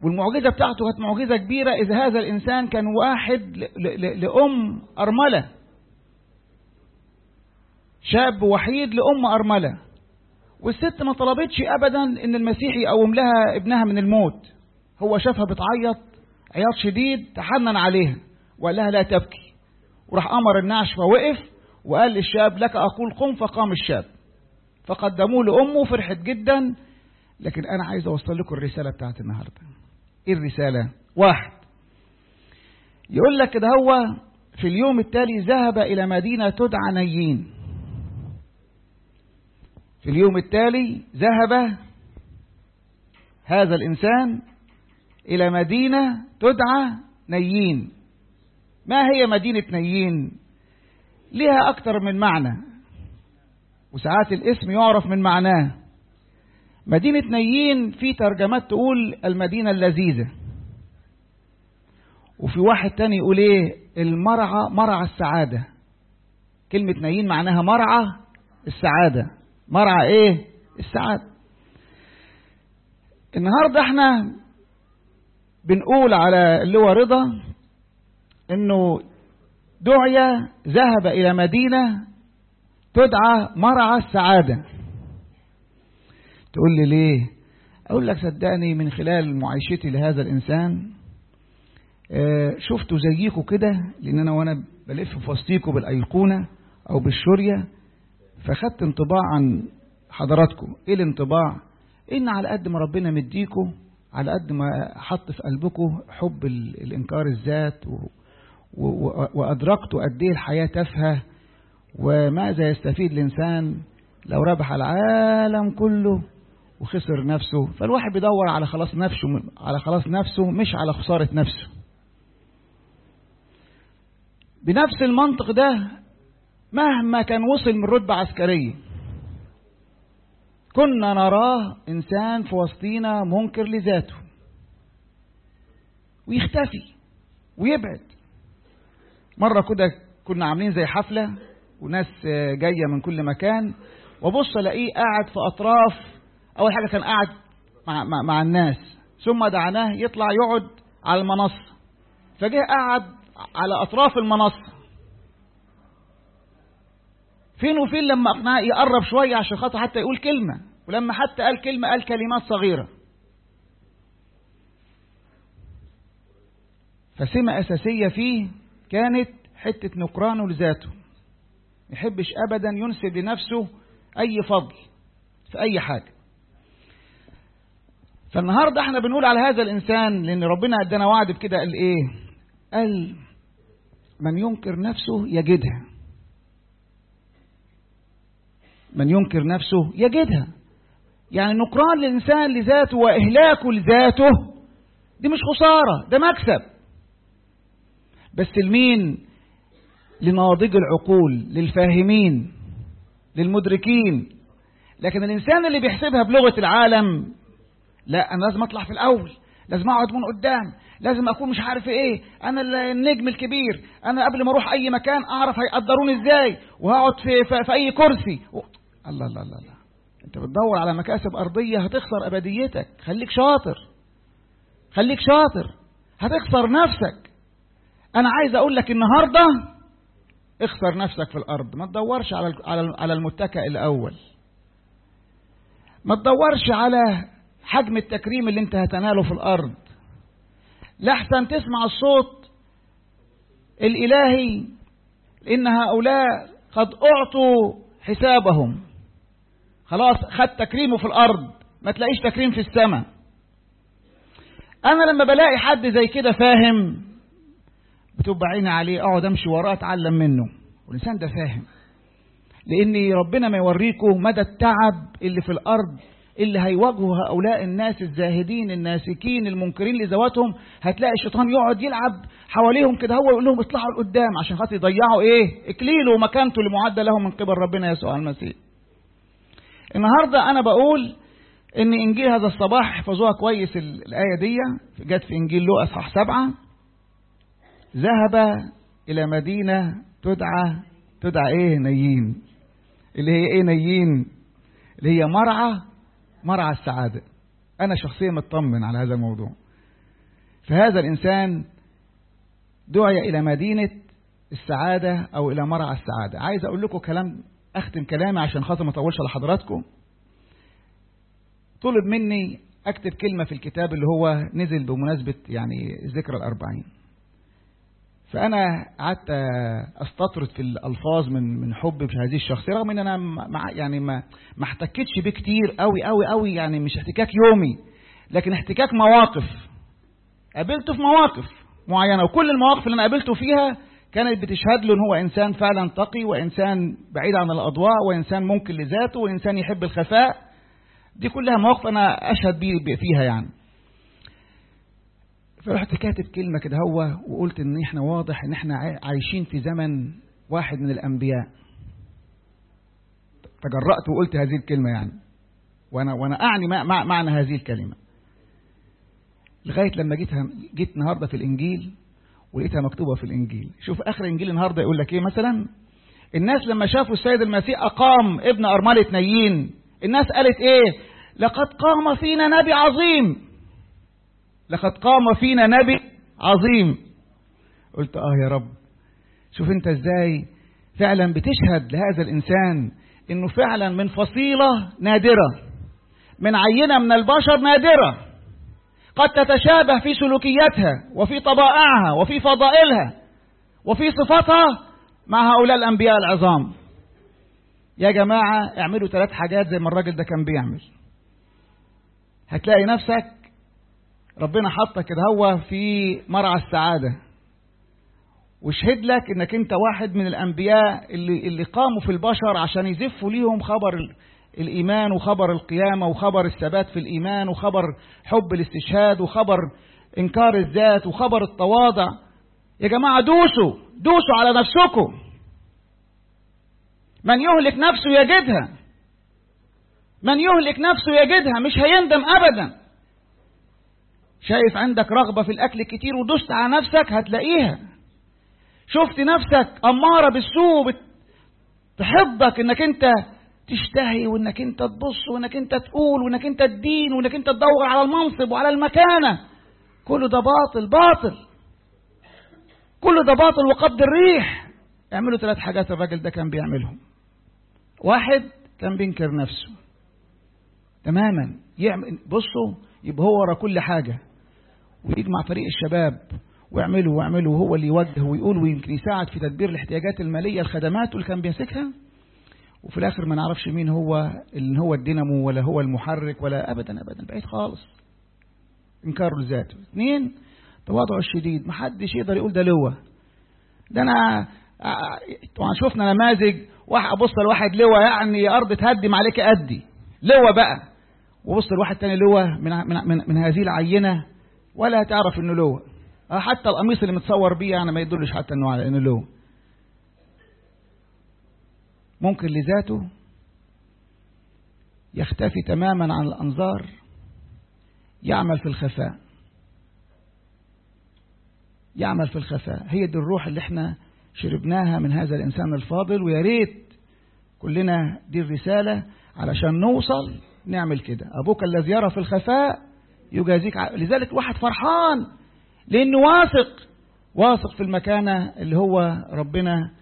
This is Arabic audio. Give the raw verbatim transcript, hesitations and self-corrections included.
والمعجزة بتاعته كانت معجزة كبيرة، إذا هذا الإنسان كان واحد لأم أرملة، شاب وحيد لأم أرملة، والست ما طلبتش أبدا إن المسيح يقوم لها ابنها من الموت. هو شافها بتعيط عياط شديد، تحنن عليها وقال لها لا تبكي، وراح أمر النعش فوقف وقال للشاب لك أقول قم، فقام الشاب، فقدموه لأمه، فرحت جدا. لكن أنا عايز أوصل لكم الرسالة بتاعت النهاردة. إيه الرسالة؟ واحد يقول لك كده، هو في اليوم التالي ذهب إلى مدينة تدعى نيين. في اليوم التالي ذهب هذا الإنسان إلى مدينة تدعى نيين. ما هي مدينة نيين؟ لها أكتر من معنى، وساعات الاسم يعرف من معناه. مدينة نيين في ترجمات تقول المدينة اللذيذة، وفي واحد تاني يقول ايه المرعى، مرعى السعادة. كلمة نيين معناها مرعى السعادة، مرعى ايه السعادة. النهاردة احنا بنقول على اللي هو رضا انه دعي ذهب الى مدينة تدعى مرعى السعادة. تقول لي ليه؟ اقول لك صدقني من خلال معايشتي لهذا الانسان آه شفته زيكم كده، لان انا وانا بلف في وسطيكم بالايقونة او بالشورية فخدت انطباع عن حضراتكم. ايه الانطباع؟ ان على قد ما ربنا مديكم، على قد ما حط في قلبكم حب الانكار الذات، و وأدركتوا قد ايه الحياة تافهة، وماذا يستفيد الإنسان لو ربح العالم كله وخسر نفسه. فالواحد بيدور على خلاص نفسه، على خلاص نفسه مش على خسارة نفسه. بنفس المنطق ده مهما كان وصل من رتبة عسكرية كنا نراه إنسان في وسطينا منكر لذاته ويختفي ويبعد. مرة كده كنا عاملين زي حفلة وناس جاية من كل مكان، وبص الاقيه قاعد في أطراف. أول حاجة كان قاعد مع, مع, مع الناس، ثم دعناه يطلع يقعد على المنصة، فجاه قاعد على أطراف المنصة. فين وفين لما أقنعه يقرب شوية عشان خاطر حتى يقول كلمة، ولما حتى قال كلمة قال كلمات صغيرة. فسمة أساسية فيه كانت حتة نكرانه لذاته، يحبش أبدا ينسب لنفسه أي فضل في أي حاجة. فالنهاردة احنا بنقول على هذا الإنسان، لأن ربنا ادانا وعد بكده، قال إيه؟ قال من ينكر نفسه يجدها، من ينكر نفسه يجدها. يعني نكران الإنسان لذاته وإهلاكه لذاته دي مش خسارة، ده مكسب. بس لمين؟ لناضج العقول، للفاهمين، للمدركين. لكن الإنسان اللي بيحسبها بلغة العالم، لا أنا لازم أطلع في الأول، لازم أقعد من قدام، لازم أكون مش عارف إيه، أنا النجم الكبير، أنا قبل ما أروح أي مكان أعرف هيقدروني إزاي، وهقعد في, في, في أي كرسي. الله الله الله الله، أنت بتدور على مكاسب أرضية هتخسر أبديتك. خليك شاطر، خليك شاطر، هتخسر نفسك. أنا عايز أقول لك النهاردة اخسر نفسك في الأرض. ما تدورش على على المتكئ الأول، ما تدورش على حجم التكريم اللي انت هتناله في الأرض، لحسن تسمع الصوت الإلهي إن هؤلاء قد أعطوا حسابهم. خلاص خد تكريمه في الأرض، ما تلاقيش تكريم في السماء. أنا لما بلاقي حد زي كده فاهم بتبقى عيني عليه، اقعد امشي وراه اتعلم منه، والإنسان ده فاهم. لأن ربنا ما يوريكم مدى التعب اللي في الأرض اللي هيواجهوا هؤلاء الناس الزاهدين الناسكين المنكرين لذواتهم. هتلاقي الشيطان يقعد يلعب حواليهم كده، هو يقول لهم اطلعوا لقدام عشان خاطر يضيعوا ايه؟ اكليله ومكانته اللي معدة لهم من قبل ربنا يسوع المسيح. النهارده انا بقول ان انجيل هذا الصباح احفظوها كويس، الايه دي جت في انجيل لوقا اصحاح سبعة. ذهب الى مدينه تدعى تدعى ايه؟ نيين. اللي هي ايه نيين؟ اللي هي مرعى مرعى السعاده. انا شخصيا مطمن على هذا الموضوع، فهذا الإنسان دعي إلى مدينة السعادة أو إلى مرعى السعادة. عايز أقول لكم كلام، أختم كلامي عشان خاطر ما أطولش على حضراتكم. طلب مني أكتب كلمة في الكتاب اللي هو نزل بمناسبة يعني ذكرى الأربعين، فأنا قعدت أستطرد في الألفاظ من من حب بهذه الشخصية، رغم إن أنا مع يعني ما ما احتكتش بيه كتير قوي قوي قوي، يعني مش احتكاك يومي، لكن احتكاك مواقف. قابلته في مواقف معينة، وكل المواقف اللي أنا قابلته فيها كانت بتشهد له إن هو إنسان فعلا تقي، وإنسان بعيد عن الأضواء، وإنسان ممكن لذاته، وإنسان يحب الخفاء. دي كلها مواقف أنا أشهد بيه فيها يعني. فرحت كاتب كلمة كده هو، وقلت إن إحنا واضح إن إحنا عايشين في زمن واحد من الأنبياء. تجرأت وقلت هذه الكلمة يعني، وأنا وأنا أعني مع معنى هذه الكلمة، لغاية لما جيت جيت النهاردة في الإنجيل ولقيتها مكتوبة في الإنجيل. شوف آخر الإنجيل النهاردة يقول لك إيه مثلا: الناس لما شافوا السيد المسيح أقام ابن أرملة نايين، الناس قالت إيه؟ لقد قام فينا نبي عظيم، لقد قام فينا نبي عظيم. قلت آه يا رب، شوف أنت إزاي فعلا بتشهد لهذا الإنسان إنه فعلا من فصيلة نادرة، من عينة من البشر نادرة، قد تتشابه في سلوكياتها وفي طبائعها وفي فضائلها وفي صفاتها مع هؤلاء الأنبياء العظام. يا جماعة اعملوا ثلاث حاجات زي ما الراجل ده كان بيعمل، هتلاقي نفسك ربنا حطك كده هو في مرعى السعادة، وشهد لك انك انت واحد من الأنبياء اللي, اللي قاموا في البشر عشان يزفوا ليهم خبر الإيمان وخبر القيامة وخبر الثبات في الإيمان وخبر حب الاستشهاد وخبر إنكار الذات وخبر التواضع. يا جماعة دوسوا دوسوا على نفسكم، من يهلك نفسه يجدها، من يهلك نفسه يجدها، مش هيندم أبدا. شايف عندك رغبة في الأكل كتير ودوست على نفسك هتلاقيها. شفت نفسك أمارة بالسوء تحبك انك انت تشتهي وانك انت تبص وانك انت تقول وانك انت تدين وانك انت تدور على المنصب وعلى المكانة، كل ده باطل باطل، كل ده باطل وقبض الريح. اعملوا ثلاث حاجات الراجل ده كان بيعملهم. واحد، كان بينكر نفسه تماما، يعمل بصوا يبقى هو ورا كل حاجة، ويجمع فريق الشباب ويعملوا ويعملوا وهو اللي يوجه ويقول ويمكن يساعد في تدبير الاحتياجات المالية الخدمات اللي كان بيمسكها، وفي الآخر ما نعرفش مين هو، اللي هو الدينامو ولا هو المحرك ولا أبدا أبدا، بعيد خالص. إنكار لذاته. اثنين، تواضعه الشديد، محدش يقدر يقول ده لواء. ده أنا طبعا شفنا نماذج، واحد أبص لواحد لواء يعني أرض تهدم عليك أدي لواء بقى، وبص لواحد تاني لواء من, من, من, من هذه العينة ولا تعرف إنه لواء، حتى القميص اللي متصور بيه يعني ما يدلش حتى إنه على إنه لواء. ممكن لذاته، يختفي تماما عن الأنظار، يعمل في الخفاء، يعمل في الخفاء. هي دي الروح اللي احنا شربناها من هذا الإنسان الفاضل، ويا ريت كلنا دي الرسالة علشان نوصل نعمل كده. أبوك الذي يرى في الخفاء يجازيك. لذلك الواحد فرحان لأنه واثق واثق في المكانة اللي هو ربنا